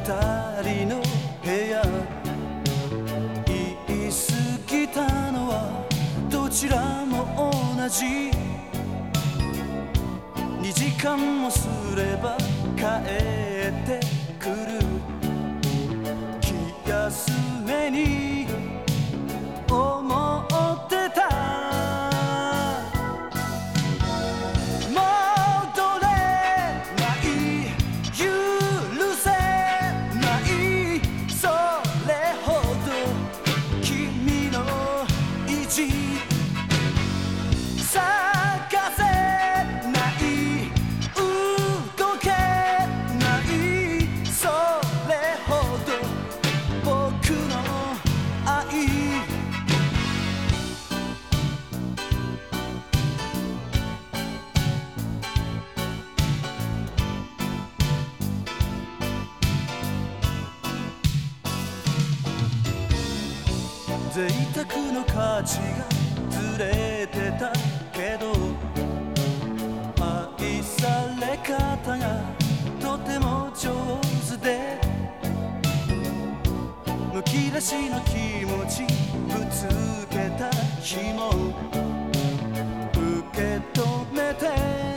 人の部屋、言い過ぎたのはどちらも同じ。2時間もすれば帰ってくる。気休めに思ってた。戻れない許せないそれほど君の意地探せない動けないそれほど僕の愛。贅沢の価値がずれてたけど、愛され方がとても上手で、むき出しの気持ちぶつけた日も受け止めて